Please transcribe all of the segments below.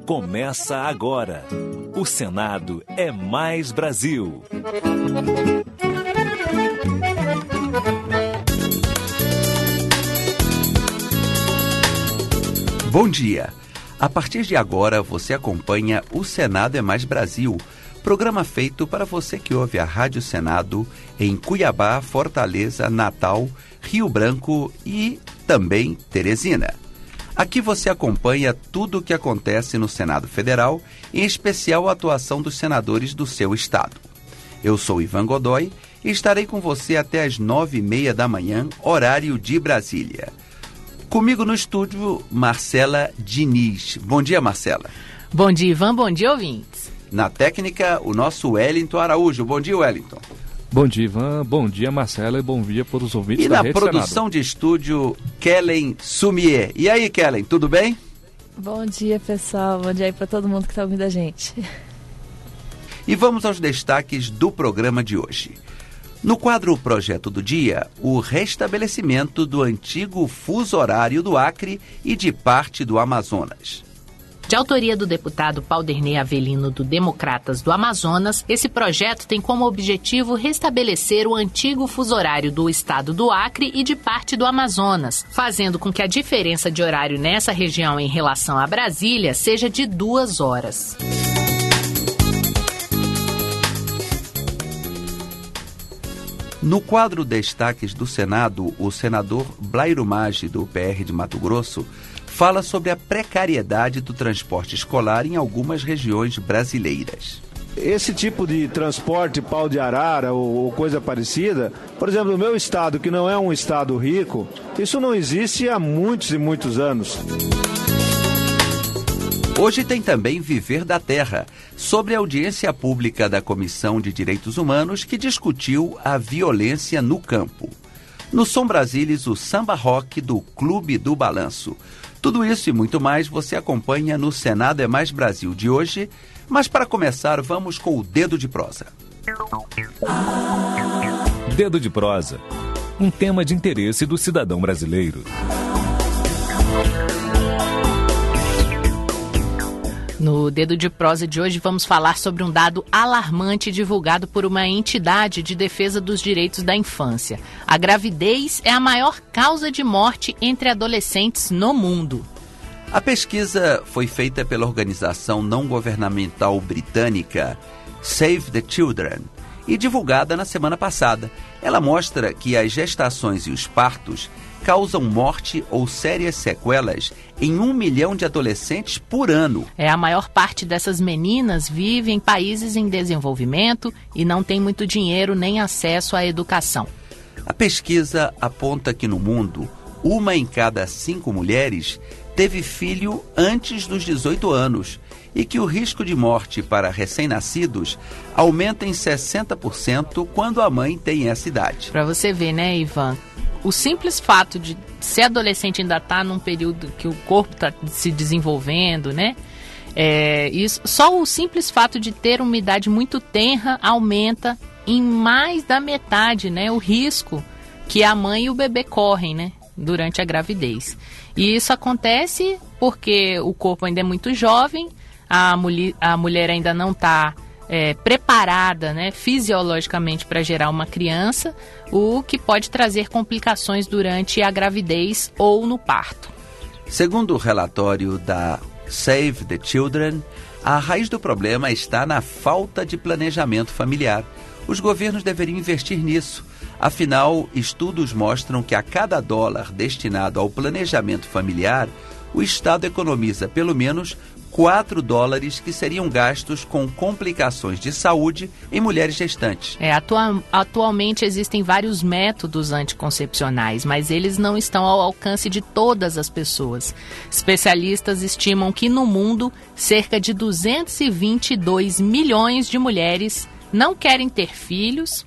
começa agora. O Senado é mais Brasil. Bom dia. A partir de agora você acompanha O Senado é mais Brasil, programa feito para você que ouve a Rádio Senado em Cuiabá, Fortaleza, Natal, Rio Branco e também Teresina. Aqui você acompanha tudo o que acontece no Senado Federal, em especial a atuação dos senadores do seu estado. Eu sou Ivan Godoy e estarei com você até às 9h30 da manhã, horário de Brasília. Comigo no estúdio, Marcela Diniz. Bom dia, Marcela. Bom dia, Ivan. Bom dia, ouvintes. Na técnica, o nosso Wellington Araújo. Bom dia, Wellington. Bom dia, Ivan. Bom dia, Marcela. E bom dia para os ouvintes da Rede Senado. E na produção de estúdio, Kellen Sumier. E aí, Kellen, tudo bem? Bom dia, pessoal. Bom dia aí para todo mundo que está ouvindo a gente. E vamos aos destaques do programa de hoje. No quadro Projeto do Dia, o restabelecimento do antigo fuso horário do Acre e de parte do Amazonas. De autoria do deputado Paulderney Avelino do Democratas do Amazonas, esse projeto tem como objetivo restabelecer o antigo fuso horário do estado do Acre e de parte do Amazonas, fazendo com que a diferença de horário nessa região em relação a Brasília seja de 2 horas. No quadro Destaques do Senado, o senador Blairo Maggi, do PR de Mato Grosso, fala sobre a precariedade do transporte escolar em algumas regiões brasileiras. Esse tipo de transporte pau de arara ou coisa parecida, por exemplo, no meu estado, que não é um estado rico, isso não existe há muitos e muitos anos. Hoje tem também Viver da Terra, sobre a audiência pública da Comissão de Direitos Humanos que discutiu a violência no campo. No Som Brasilis, o samba rock do Clube do Balanço. Tudo isso e muito mais você acompanha no Senado é mais Brasil de hoje, mas para começar vamos com o Dedo de Prosa. Dedo de Prosa, um tema de interesse do cidadão brasileiro. No Dedo de Prosa de hoje vamos falar sobre um dado alarmante divulgado por uma entidade de defesa dos direitos da infância. A gravidez é a maior causa de morte entre adolescentes no mundo. A pesquisa foi feita pela organização não governamental britânica Save the Children e divulgada na semana passada. Ela mostra que as gestações e os partos causam morte ou sérias sequelas em 1 milhão de adolescentes por ano. A maior parte dessas meninas vive em países em desenvolvimento e não tem muito dinheiro nem acesso à educação. A pesquisa aponta que no mundo, 1 em cada 5 mulheres teve filho antes dos 18 anos e que o risco de morte para recém-nascidos aumenta em 60% quando a mãe tem essa idade. Para você ver, né, Ivan? O simples fato de ser adolescente ainda estar num período que o corpo está se desenvolvendo, né? Só o simples fato de ter uma idade muito tenra aumenta em mais da metade, né, o risco que a mãe e o bebê correm, né, durante a gravidez. E isso acontece porque o corpo ainda é muito jovem, a mulher ainda não está preparada, né, fisiologicamente para gerar uma criança, o que pode trazer complicações durante a gravidez ou no parto. Segundo o relatório da Save the Children, a raiz do problema está na falta de planejamento familiar. Os governos deveriam investir nisso. Afinal, estudos mostram que a cada dólar destinado ao planejamento familiar, o Estado economiza pelo menos $4 que seriam gastos com complicações de saúde em mulheres gestantes. Atualmente existem vários métodos anticoncepcionais, mas eles não estão ao alcance de todas as pessoas. Especialistas estimam que no mundo, cerca de 222 milhões de mulheres não querem ter filhos,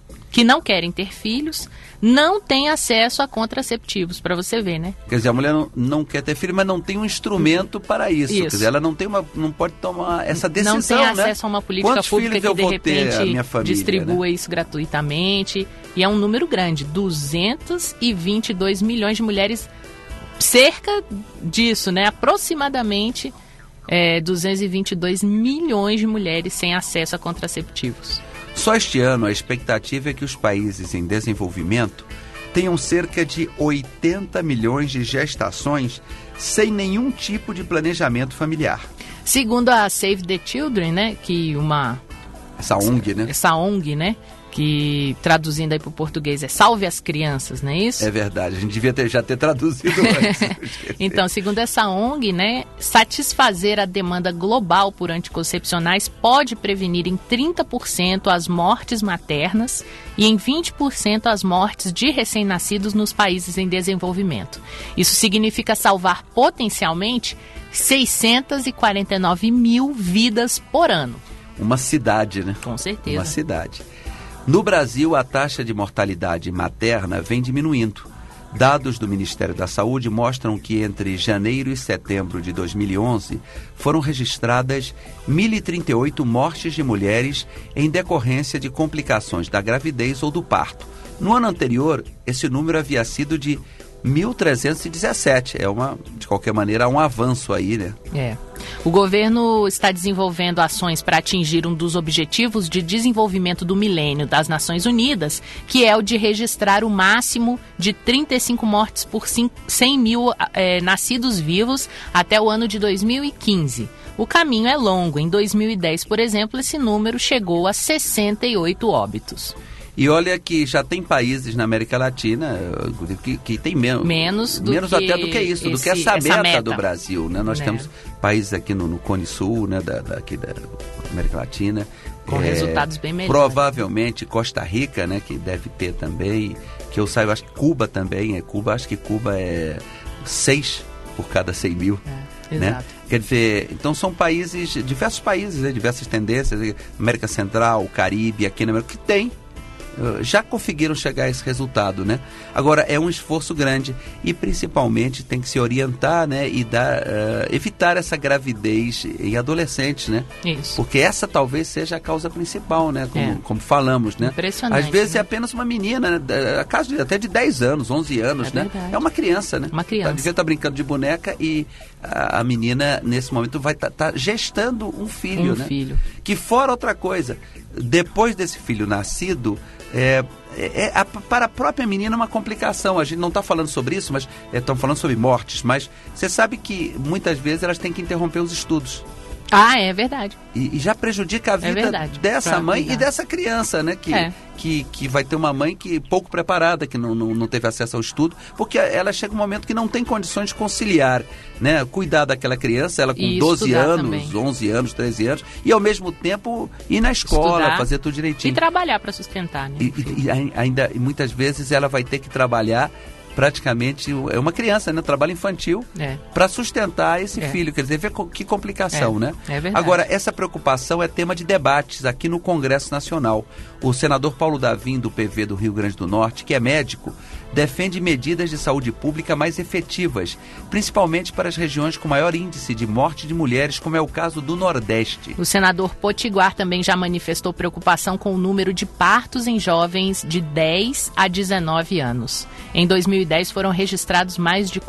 não tem acesso a contraceptivos, para você ver, né? Quer dizer, a mulher não quer ter filho, mas não tem um instrumento para isso. Quer dizer, ela não pode tomar essa decisão, né? Não tem acesso a uma política pública que, de repente, distribua, né, isso gratuitamente. E é um número grande, 222 milhões de mulheres, cerca disso, né? Aproximadamente, 222 milhões de mulheres sem acesso a contraceptivos. Só este ano, a expectativa é que os países em desenvolvimento tenham cerca de 80 milhões de gestações sem nenhum tipo de planejamento familiar. Segundo a Save the Children, né, Essa ONG, né, que traduzindo aí para o português é Salve as Crianças, não é isso? É verdade, a gente devia já ter traduzido antes. Então, segundo essa ONG, né, satisfazer a demanda global por anticoncepcionais pode prevenir em 30% as mortes maternas e em 20% as mortes de recém-nascidos nos países em desenvolvimento. Isso significa salvar potencialmente 649 mil vidas por ano. Uma cidade, né? Com certeza. Uma cidade. No Brasil, a taxa de mortalidade materna vem diminuindo. Dados do Ministério da Saúde mostram que entre janeiro e setembro de 2011 foram registradas 1.038 mortes de mulheres em decorrência de complicações da gravidez ou do parto. No ano anterior, esse número havia sido de 1.317. De qualquer maneira, um avanço aí, né? O governo está desenvolvendo ações para atingir um dos objetivos de desenvolvimento do milênio das Nações Unidas, que é o de registrar o máximo de 35 mortes por 100 mil nascidos vivos até o ano de 2015. O caminho é longo. Em 2010, por exemplo, esse número chegou a 68 óbitos. E olha que já tem países na América Latina que tem menos até do que isso, do que essa meta do Brasil, né? Nós temos países aqui no Cone Sul, né, aqui da América Latina. Com resultados bem melhores. Provavelmente Costa Rica, né, que deve ter também, que eu saiba, acho que Cuba também, acho que Cuba é 6 por cada 100 mil. Né? Exato. Quer dizer, então são diversos países, né, diversas tendências, América Central, Caribe, aqui na América, que tem. Já conseguiram chegar a esse resultado, né? Agora, é um esforço grande e, principalmente, tem que se orientar, né? E evitar essa gravidez em adolescentes, né? Isso. Porque essa talvez seja a causa principal, né? Como falamos, né? Impressionante. Às vezes né? é apenas uma menina, né? Caso até de 10 anos, 11 anos, né? Verdade. É uma criança, né? Uma criança. Ela devia estar brincando de boneca e a menina, nesse momento, vai estar gestando um filho, né? Filho. Que fora outra coisa, depois desse filho nascido, para a própria menina uma complicação. A gente não está falando sobre isso, mas estão falando sobre mortes. Mas você sabe que muitas vezes elas têm que interromper os estudos. É verdade. E já prejudica a vida dessa mãe e dessa criança, né? Que vai ter uma mãe pouco preparada, que não teve acesso ao estudo, porque ela chega um momento que não tem condições de conciliar, né? Cuidar daquela criança, ela com 12 anos, também. 11 anos, 13 anos, e ao mesmo tempo ir na escola, estudar, fazer tudo direitinho. E trabalhar para sustentar, né? E muitas vezes ela vai ter que trabalhar praticamente, é uma criança, né? Trabalho infantil para sustentar esse filho. Quer dizer, vê que complicação, né? É verdade. Agora, essa preocupação é tema de debates aqui no Congresso Nacional. O senador Paulo Davim, do PV do Rio Grande do Norte, que é médico, defende medidas de saúde pública mais efetivas, principalmente para as regiões com maior índice de morte de mulheres, como é o caso do Nordeste. O senador Potiguar também já manifestou preocupação com o número de partos em jovens de 10 a 19 anos. Em 2010 foram registrados mais de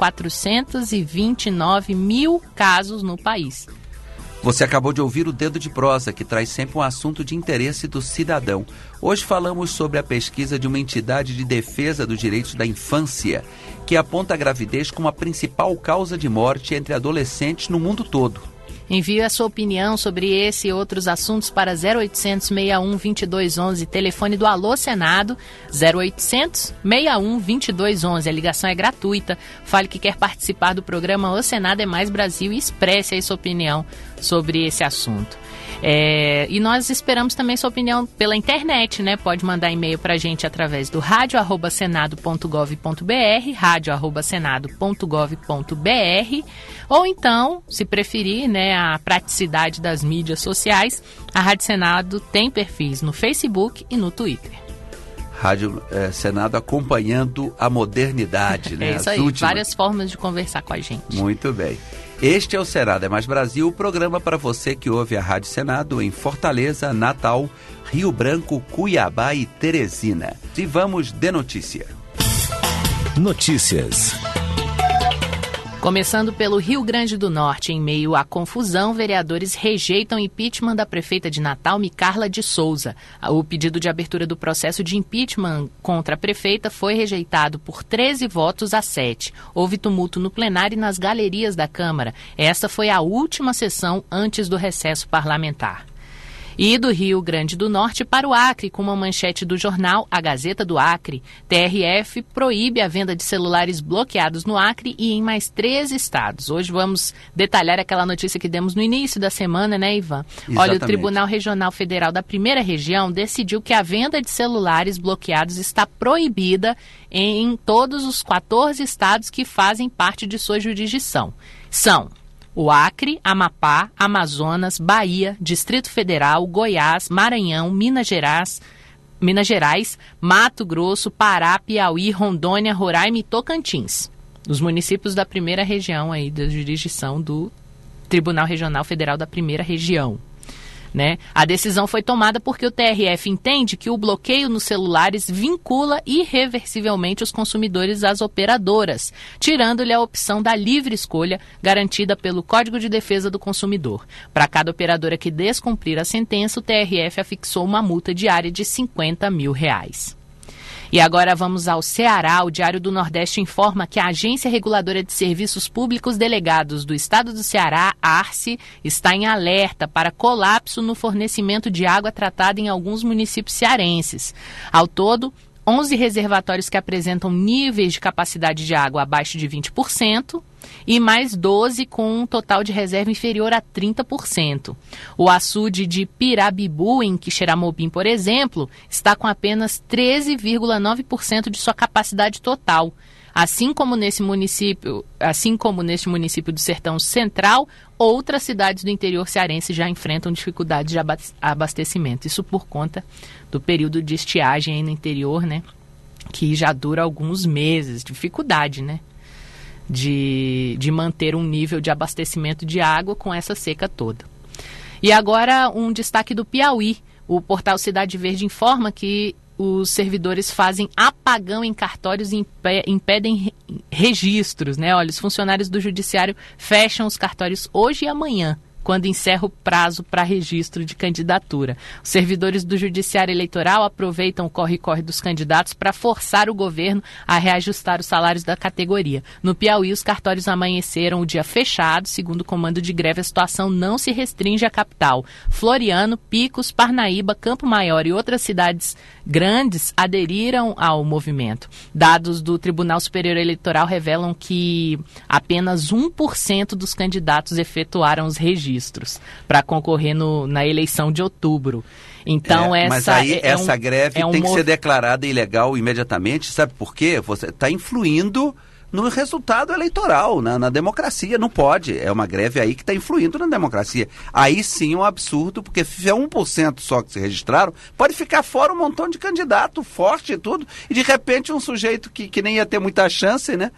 429 mil casos no país. Você acabou de ouvir o Dedo de Prosa, que traz sempre um assunto de interesse do cidadão. Hoje falamos sobre a pesquisa de uma entidade de defesa dos direitos da infância, que aponta a gravidez como a principal causa de morte entre adolescentes no mundo todo. Envie a sua opinião sobre esse e outros assuntos para 0800 61 2211, telefone do Alô Senado, 0800 61 2211. A ligação é gratuita. Fale que quer participar do programa O Senado é Mais Brasil e expresse aí sua opinião sobre esse assunto. E nós esperamos também sua opinião pela internet, né? Pode mandar e-mail para a gente através do radio@senado.gov.br, radio@senado.gov.br, ou então, se preferir, né, a praticidade das mídias sociais, a Rádio Senado tem perfis no Facebook e no Twitter. Rádio Senado acompanhando a modernidade, né? É isso aí, várias formas de conversar com a gente. Muito bem. Este é o Senado é Mais Brasil, o programa para você que ouve a Rádio Senado em Fortaleza, Natal, Rio Branco, Cuiabá e Teresina. E vamos de notícia. Notícias. Começando pelo Rio Grande do Norte, em meio à confusão, vereadores rejeitam impeachment da prefeita de Natal, Micarla de Souza. O pedido de abertura do processo de impeachment contra a prefeita foi rejeitado por 13 votos a 7. Houve tumulto no plenário e nas galerias da Câmara. Esta foi a última sessão antes do recesso parlamentar. E do Rio Grande do Norte para o Acre, com uma manchete do jornal A Gazeta do Acre. TRF proíbe a venda de celulares bloqueados no Acre e em mais 3 estados. Hoje vamos detalhar aquela notícia que demos no início da semana, né, Ivan? Exatamente. Olha, o Tribunal Regional Federal da Primeira Região decidiu que a venda de celulares bloqueados está proibida em todos os 14 estados que fazem parte de sua jurisdição. São o Acre, Amapá, Amazonas, Bahia, Distrito Federal, Goiás, Maranhão, Minas Gerais, Mato Grosso, Pará, Piauí, Rondônia, Roraima e Tocantins. Os municípios da primeira região aí da jurisdição do Tribunal Regional Federal da Primeira Região. Né? A decisão foi tomada porque o TRF entende que o bloqueio nos celulares vincula irreversivelmente os consumidores às operadoras, tirando-lhe a opção da livre escolha garantida pelo Código de Defesa do Consumidor. Para cada operadora que descumprir a sentença, o TRF afixou uma multa diária de R$50 mil. E agora vamos ao Ceará. O Diário do Nordeste informa que a Agência Reguladora de Serviços Públicos Delegados do Estado do Ceará, ARCE, está em alerta para colapso no fornecimento de água tratada em alguns municípios cearenses. Ao todo, 11 reservatórios que apresentam níveis de capacidade de água abaixo de 20% e mais 12 com um total de reserva inferior a 30%. O açude de Pirabibu, em Quixeramobim, por exemplo, está com apenas 13,9% de sua capacidade total. Assim como neste município do Sertão Central, outras cidades do interior cearense já enfrentam dificuldades de abastecimento. Isso por conta do período de estiagem aí no interior, né? Que já dura alguns meses. Dificuldade, né? De manter um nível de abastecimento de água com essa seca toda. E agora um destaque do Piauí. O portal Cidade Verde informa que os servidores fazem apagão em cartórios e impedem registros, né? Olha, os funcionários do judiciário fecham os cartórios hoje e amanhã, quando encerra o prazo para registro de candidatura. Os servidores do Judiciário Eleitoral aproveitam o corre-corre dos candidatos para forçar o governo a reajustar os salários da categoria. No Piauí, os cartórios amanheceram o dia fechado. Segundo o comando de greve, a situação não se restringe à capital. Floriano, Picos, Parnaíba, Campo Maior e outras cidades grandes aderiram ao movimento. Dados do Tribunal Superior Eleitoral revelam que apenas 1% dos candidatos efetuaram os registros para concorrer na eleição de outubro. Então, mas aí essa greve tem que ser declarada ilegal imediatamente, sabe por quê? Você está influindo no resultado eleitoral, na democracia. Não pode. É uma greve aí que está influindo na democracia. Aí sim é um absurdo, porque se é 1% só que se registraram, pode ficar fora um montão de candidato forte e tudo, e de repente um sujeito que nem ia ter muita chance, né?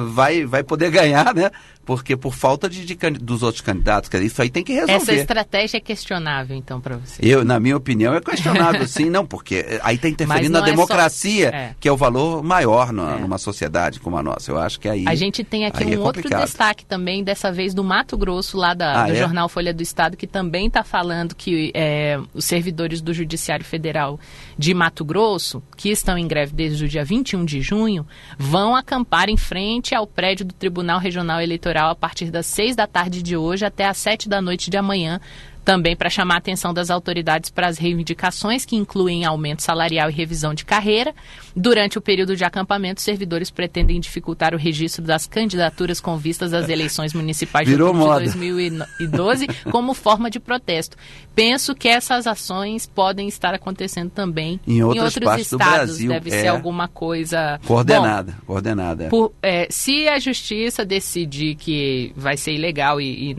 Vai poder ganhar, né? Porque por falta dos outros candidatos, quer dizer, isso aí tem que resolver. Essa estratégia é questionável, então, para você? Na minha opinião, é questionável, sim, não, porque aí está interferindo na democracia, que é o valor maior numa sociedade como a nossa. Eu acho que aí... A gente tem aqui um outro destaque também, dessa vez do Mato Grosso, lá do jornal Folha do Estado, que também está falando que os servidores do Judiciário Federal de Mato Grosso, que estão em greve desde o dia 21 de junho, vão acampar em frente ao prédio do Tribunal Regional Eleitoral a partir das 6 da tarde de hoje até às 7 da noite de amanhã, também para chamar a atenção das autoridades para as reivindicações que incluem aumento salarial e revisão de carreira. Durante o período de acampamento, os servidores pretendem dificultar o registro das candidaturas com vistas às eleições municipais de 2012 como forma de protesto. Penso que essas ações podem estar acontecendo também em outros estados do Brasil. Deve ser alguma coisa... Coordenada. Se a justiça decidir que vai ser ilegal e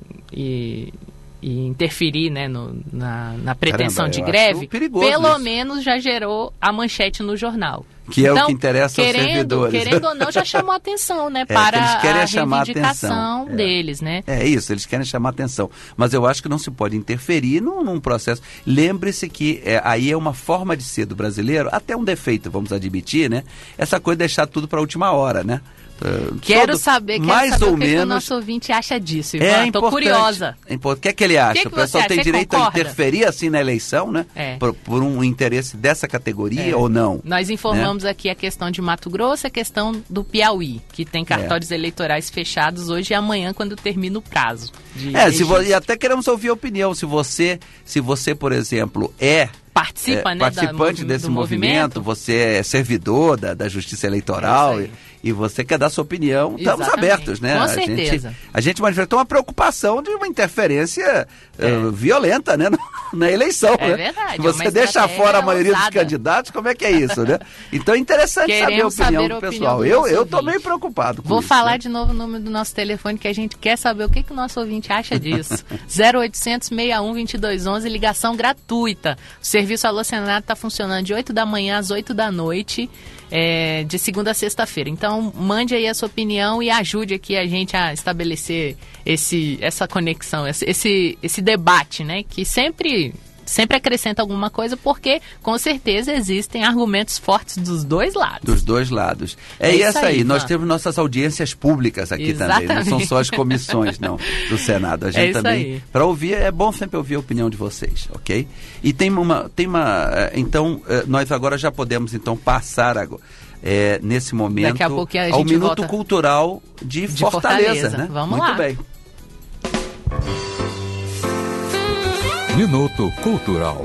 interferir, né, na pretensão de greve, pelo menos já gerou a manchete no jornal. Que é o que interessa aos servidores. Querendo ou não, já chamou atenção, né? Para eles querem a chamar reivindicação deles, né? É isso, eles querem chamar atenção. Mas eu acho que não se pode interferir num processo. Lembre-se que aí é uma forma de ser do brasileiro, até um defeito, vamos admitir, né? Essa coisa de deixar tudo para a última hora, né? Quero saber mais ou o que menos, o nosso ouvinte acha disso, Ivan. Estou curiosa. O que é que ele acha? O pessoal tem direito a interferir assim na eleição, né? Por um interesse dessa categoria ou não? Nós informamos aqui a questão de Mato Grosso, a questão do Piauí, que tem cartórios eleitorais fechados hoje e amanhã, quando termina o prazo. E até queremos ouvir a opinião. Se você, por exemplo, participante desse movimento, você é servidor da Justiça Eleitoral e você quer dar sua opinião, estamos abertos, né? Com certeza. A gente manifestou uma preocupação de uma interferência violenta, né? Na eleição, né? Verdade. Se você deixa fora a maioria dos candidatos, como é que é isso, né? Então é interessante saber a opinião do pessoal. Eu estou meio preocupado com Vou isso. falar de novo o número do nosso telefone, que a gente quer saber o que o nosso ouvinte acha disso. 0800 61 2211, ligação gratuita. O serviço Alô Senado está funcionando de 8 da manhã às 8 da noite, de segunda a sexta-feira. Então, mande aí a sua opinião e ajude aqui a gente a estabelecer essa conexão, esse debate, né? Que sempre acrescenta alguma coisa, porque com certeza existem argumentos fortes dos dois lados. Dos dois lados. E essa aí, nós temos nossas audiências públicas aqui também, não são só as comissões, não, do Senado. A gente também, para ouvir, é bom sempre ouvir a opinião de vocês, ok? E então, nós agora já podemos então passar nesse momento daqui a pouco a gente ao Minuto Cultural de Fortaleza, né? Vamos Muito lá. bem. Minuto Cultural.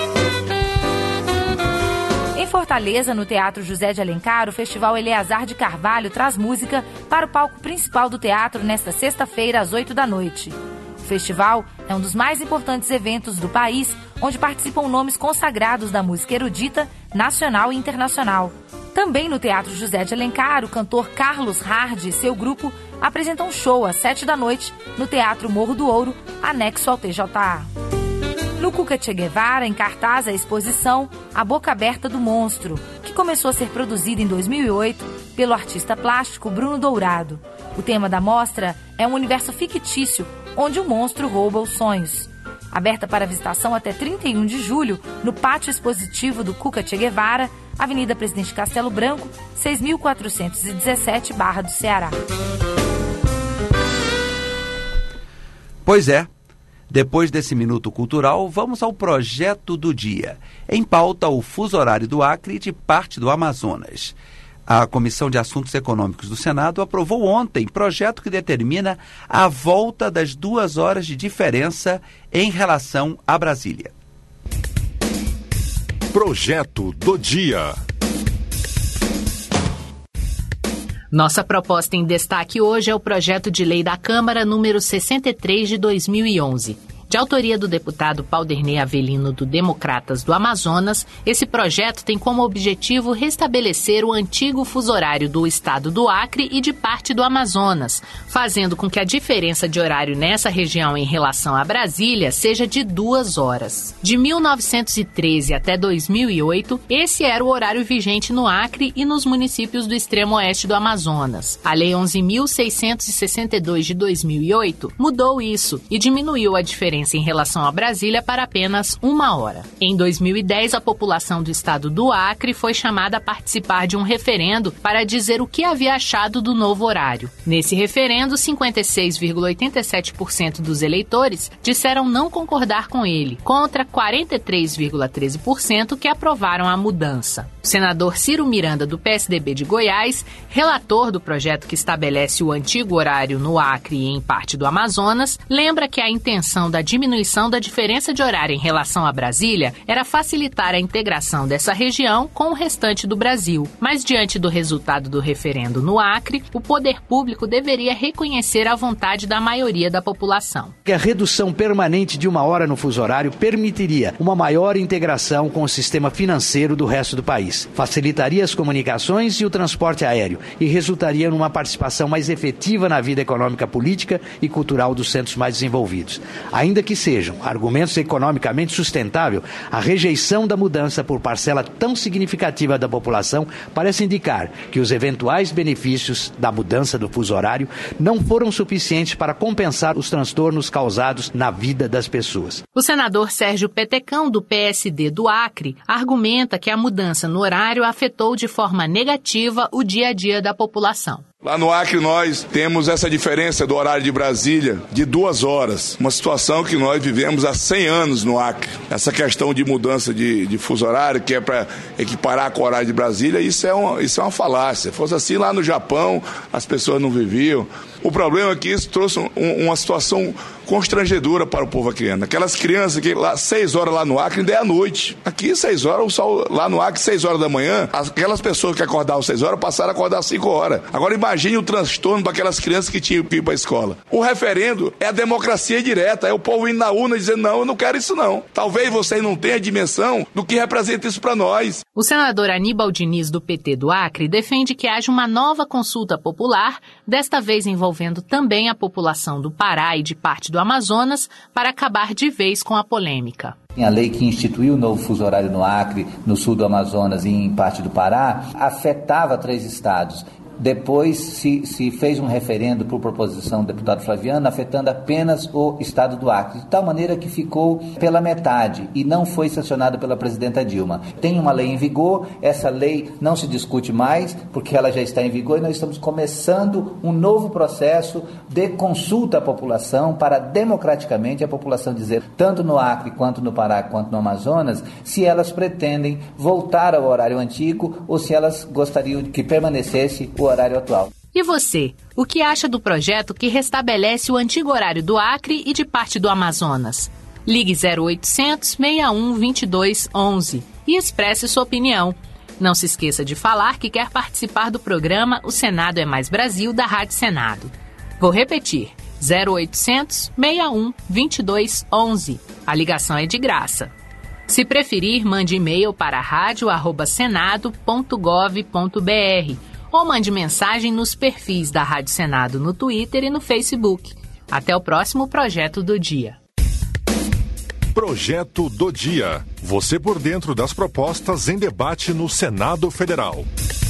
Em Fortaleza, no Teatro José de Alencar, o Festival Eleazar de Carvalho traz música para o palco principal do teatro nesta sexta-feira, às 8 da noite. O festival é um dos mais importantes eventos do país, onde participam nomes consagrados da música erudita, nacional e internacional. Também no Teatro José de Alencar, o cantor Carlos Hard e seu grupo apresentam um show às 7 da noite no Teatro Morro do Ouro, anexo ao TJA. No Cuca Che Guevara, em cartaz, a exposição A Boca Aberta do Monstro, que começou a ser produzida em 2008 pelo artista plástico Bruno Dourado. O tema da mostra é um universo fictício, onde o monstro rouba os sonhos. Aberta para visitação até 31 de julho, no pátio expositivo do Cuca Che Guevara, Avenida Presidente Castelo Branco, 6.417, Barra do Ceará. Pois é. Depois desse Minuto Cultural, vamos ao projeto do dia. Em pauta, o fuso horário do Acre e de parte do Amazonas. A Comissão de Assuntos Econômicos do Senado aprovou ontem projeto que determina a volta das 2 horas de diferença em relação a Brasília. Projeto do dia. Nossa proposta em destaque hoje é o projeto de lei da Câmara número 63 de 2011. De autoria do deputado Paulderney Avelino do Democratas do Amazonas, esse projeto tem como objetivo restabelecer o antigo fuso horário do estado do Acre e de parte do Amazonas, fazendo com que a diferença de horário nessa região em relação a Brasília seja de 2 horas. De 1913 até 2008, esse era o horário vigente no Acre e nos municípios do extremo oeste do Amazonas. A Lei 11.662 de 2008 mudou isso e diminuiu a diferença em relação a Brasília para apenas 1 hora. Em 2010, a população do estado do Acre foi chamada a participar de um referendo para dizer o que havia achado do novo horário. Nesse referendo, 56,87% dos eleitores disseram não concordar com ele, contra 43,13% que aprovaram a mudança. O senador Ciro Miranda, do PSDB de Goiás, relator do projeto que estabelece o antigo horário no Acre e em parte do Amazonas, lembra que a intenção da diminuição da diferença de horário em relação a Brasília era facilitar a integração dessa região com o restante do Brasil. Mas, diante do resultado do referendo no Acre, o poder público deveria reconhecer a vontade da maioria da população. A redução permanente de 1 hora no fuso horário permitiria uma maior integração com o sistema financeiro do resto do país, facilitaria as comunicações e o transporte aéreo e resultaria numa participação mais efetiva na vida econômica, política e cultural dos centros mais desenvolvidos. Ainda ainda que sejam argumentos economicamente sustentáveis, a rejeição da mudança por parcela tão significativa da população parece indicar que os eventuais benefícios da mudança do fuso horário não foram suficientes para compensar os transtornos causados na vida das pessoas. O senador Sérgio Petecão, do PSD do Acre, argumenta que a mudança no horário afetou de forma negativa o dia a dia da população. Lá no Acre nós temos essa diferença do horário de Brasília de 2 horas, uma situação que nós vivemos há 100 anos no Acre. Essa questão de mudança de fuso horário, que é para equiparar com o horário de Brasília, isso é uma falácia. Se fosse assim lá no Japão, as pessoas não viviam. O problema é que isso trouxe uma situação constrangedora para o povo acreano. Aquelas crianças que lá 6 horas lá no Acre ainda é à noite. Aqui 6 horas, o sol lá no Acre 6 horas da manhã, aquelas pessoas que acordavam 6 horas passaram a acordar 5 horas. Agora imagine o transtorno daquelas crianças que tinham que ir para a escola. O referendo é a democracia direta, é o povo indo na urna dizendo não, eu não quero isso não. Talvez vocês não tenham a dimensão do que representa isso para nós. O senador Aníbal Diniz, do PT do Acre, defende que haja uma nova consulta popular, desta vez envolvendo também a população do Pará e de parte do Amazonas, para acabar de vez com a polêmica. A lei que instituiu o novo fuso horário no Acre, no sul do Amazonas e em parte do Pará, afetava 3 estados. Depois se fez um referendo por proposição do deputado Flaviano, afetando apenas o estado do Acre, de tal maneira que ficou pela metade e não foi sancionado pela presidenta Dilma. Tem uma lei em vigor, essa lei não se discute mais, porque ela já está em vigor e nós estamos começando um novo processo de consulta à população para democraticamente a população dizer, tanto no Acre, quanto no Pará, quanto no Amazonas, se elas pretendem voltar ao horário antigo ou se elas gostariam que permanecesse o horário atual. E você, o que acha do projeto que restabelece o antigo horário do Acre e de parte do Amazonas? Ligue 0800 61 22 11 e expresse sua opinião. Não se esqueça de falar que quer participar do programa O Senado é Mais Brasil, da Rádio Senado. Vou repetir, 0800 61 22 11. A ligação é de graça. Se preferir, mande e-mail para radio@senado.gov.br ou mande mensagem nos perfis da Rádio Senado no Twitter e no Facebook. Até o próximo Projeto do Dia. Projeto do Dia. Você por dentro das propostas em debate no Senado Federal.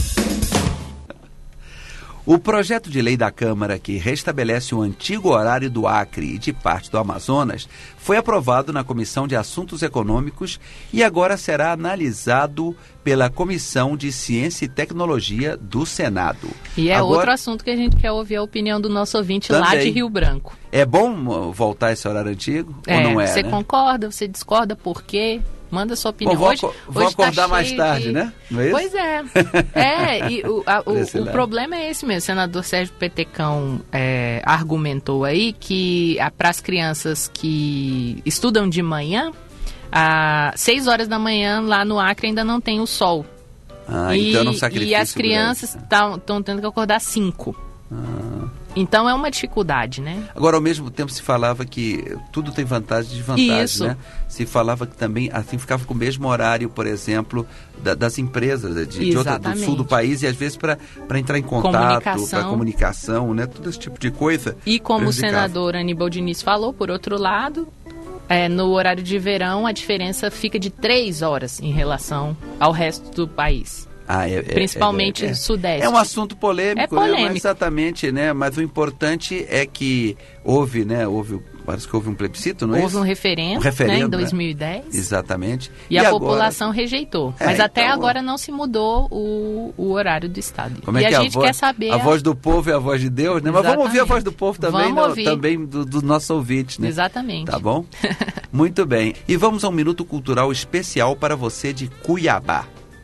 O projeto de lei da Câmara que restabelece o antigo horário do Acre e de parte do Amazonas foi aprovado na Comissão de Assuntos Econômicos e agora será analisado pela Comissão de Ciência e Tecnologia do Senado. E é agora, outro assunto que a gente quer ouvir a opinião do nosso ouvinte também, lá de Rio Branco. É bom voltar esse horário antigo ou não é? Você concorda, você discorda, por quê? Manda sua opinião. Bom, vou acordar mais tarde, né? Não é isso? Pois é. E o problema é esse mesmo. O senador Sérgio Petecão argumentou aí que para as crianças que estudam de manhã, às 6 horas da manhã lá no Acre ainda não tem o sol. Então não sacrifício. E as crianças estão tendo que acordar às 5. Então é uma dificuldade, né? Agora, ao mesmo tempo, se falava que tudo tem vantagem e desvantagem, isso, né? Se falava que também, assim, ficava com o mesmo horário, por exemplo, das empresas do sul do país, e às vezes para entrar em contato, para comunicação, né? Todo esse tipo de coisa. E como o senador Aníbal Diniz falou, por outro lado, no horário de verão, a diferença fica de 3 horas em relação ao resto do país. Principalmente no Sudeste. É um assunto polêmico, é polêmico. Né? Mas exatamente, né? Mas o importante é que parece que houve um plebiscito, não é houve isso? Um referendo, né, em 2010. Exatamente. E a população rejeitou. Mas até agora não se mudou o horário do Estado. Como é que a gente quer saber... A voz do povo é a voz de Deus, né? Mas vamos ouvir a voz do povo também, também do nosso ouvinte, né? Exatamente. Tá bom? Muito bem. E vamos a um minuto cultural especial para você de Cuiabá.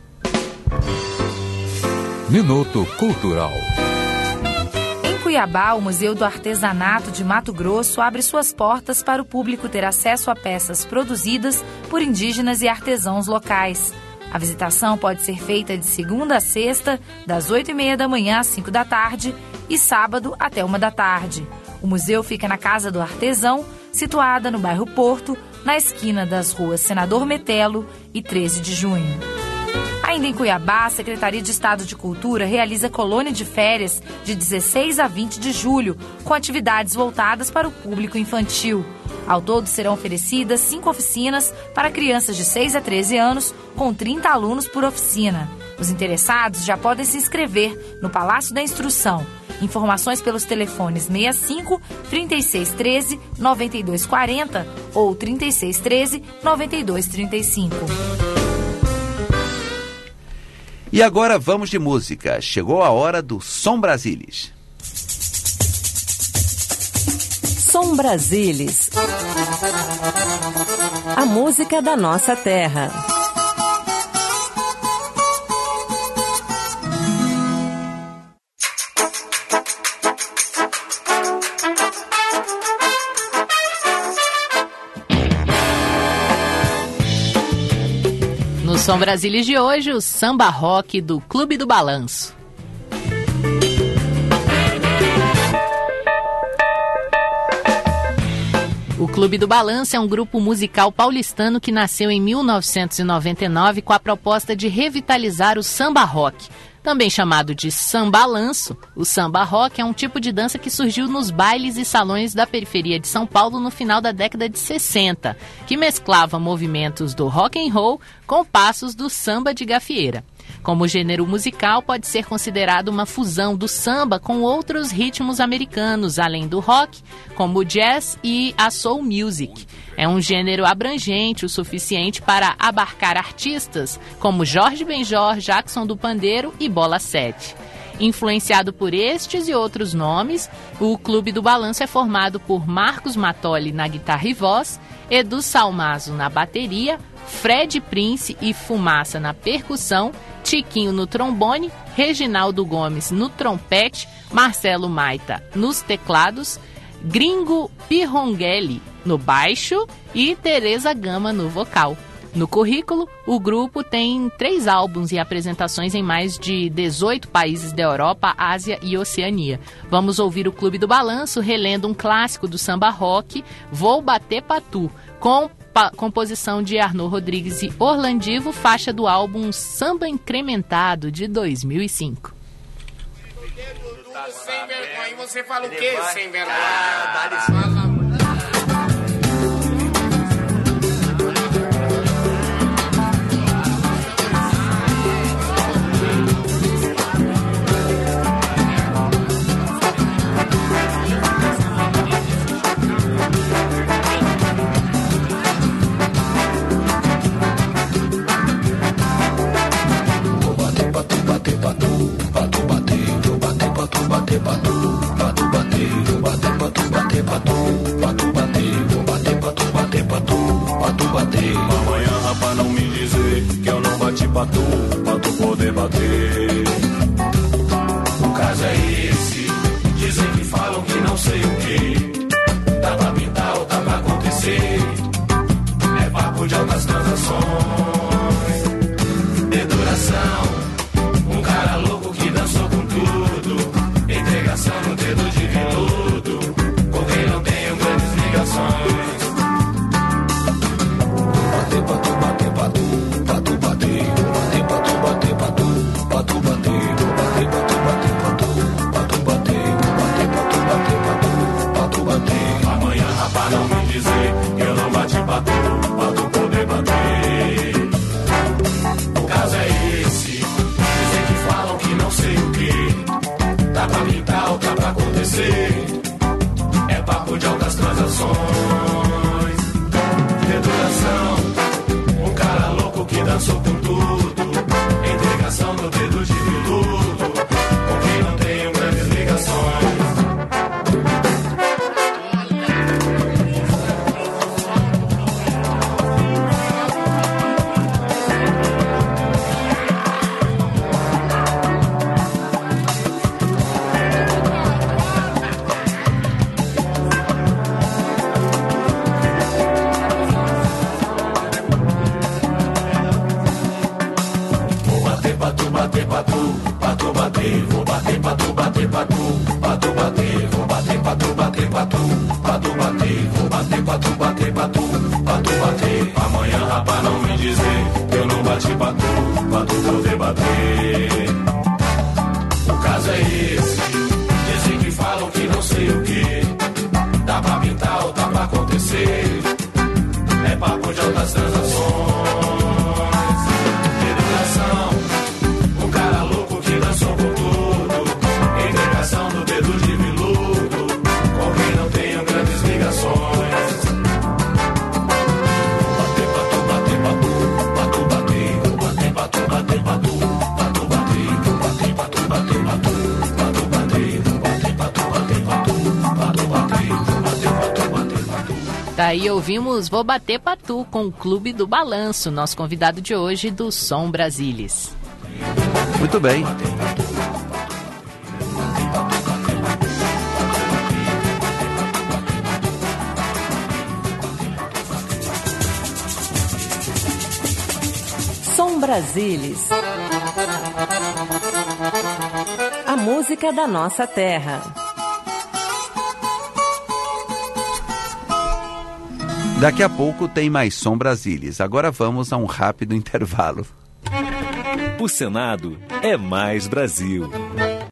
Minuto Cultural. Em Cuiabá, o Museu do Artesanato de Mato Grosso abre suas portas para o público ter acesso a peças produzidas por indígenas e artesãos locais. A visitação pode ser feita de segunda a sexta, das 8h30 da manhã às 5 da tarde e sábado até 1 da tarde. O museu fica na Casa do Artesão, situada no bairro Porto, na esquina das ruas Senador Metelo e 13 de junho. Ainda em Cuiabá, a Secretaria de Estado de Cultura realiza colônia de férias de 16 a 20 de julho, com atividades voltadas para o público infantil. Ao todo serão oferecidas 5 oficinas para crianças de 6 a 13 anos, com 30 alunos por oficina. Os interessados já podem se inscrever no Palácio da Instrução. Informações pelos telefones 65 3613 9240 ou 3613 9235. E agora vamos de música. Chegou a hora do Som Brasilis. Som Brasilis. A música da nossa terra. No Som Brasilis de hoje, o samba rock do Clube do Balanço. O Clube do Balanço é um grupo musical paulistano que nasceu em 1999 com a proposta de revitalizar o samba rock. Também chamado de sambalanço, o samba rock é um tipo de dança que surgiu nos bailes e salões da periferia de São Paulo no final da década de 60, que mesclava movimentos do rock and roll com passos do samba de gafieira. Como gênero musical, pode ser considerado uma fusão do samba com outros ritmos americanos, além do rock, como o jazz e a soul music. É um gênero abrangente o suficiente para abarcar artistas como Jorge Benjor, Jackson do Pandeiro e Bola 7. Influenciado por estes e outros nomes, o Clube do Balanço é formado por Marcos Matoli na guitarra e voz, Edu Salmazo na bateria, Fred Prince e Fumaça na percussão, Tiquinho no trombone, Reginaldo Gomes no trompete, Marcelo Maita nos teclados, Gringo Pirrongelli no baixo e Tereza Gama no vocal. No currículo, o grupo tem 3 álbuns e apresentações em mais de 18 países da Europa, Ásia e Oceania. Vamos ouvir o Clube do Balanço relendo um clássico do samba rock, Vou Bater Patu, com composição de Arnaud Rodrigues e Orlandivo, faixa do álbum Samba Incrementado, de 2005. Sem vergonha, você fala o quê? Sem vergonha. Amanhã, rapaz, não me dizer que eu não bati patu, pra tu poder bater. O caso é esse, dizem que falam que não sei o que. Tá pra pintar ou tá pra acontecer. É papo de altas transações, deduração. Um cara louco que dançou com tudo. Entregação no dedo de veludo, com quem não tenho grandes ligações. Amanhã, rapaz, não me dizer que eu não bati patu, pra tu poder bater. O caso é esse, dizem que falam que não sei o que. Tá pra pintar ou tá pra acontecer. É papo de altas transações, deduração. Um cara louco que dançou com tudo. Entregação no dedo de veludo, com quem não tenho grandes ligações. Vou bater patu, bater patu, patu bater, vou bater patu, bater patu, patu bater, vou bater patu, bater patu, patu bater. Amanhã, rapaz, não me dizer que eu não bati patu, patu poder bater. O caso é esse, dizem que falam que não sei o que. Dá pra pintar ou tá pra acontecer. É papo de altas transações. Educação, o cara louco que dançou por tudo. Entregação do dedo de veludo, com quem não tenho grandes ligações. Bater, patu, bater, patu, patu, bater, bater, patu, bater, patu, patu, bater, bater, patu, bater, patu, patu, bater, bater, patu, bater, patu, patu, bater, bater, patu, bater, patu. Daí ouvimos Vou Bater Patu com o Clube do Balanço, nosso convidado de hoje do Som Brasilis. Muito bem. Som Brasilis. A música da nossa terra. Daqui a pouco tem mais Som Brasilis. Agora vamos a um rápido intervalo. O Senado é mais Brasil.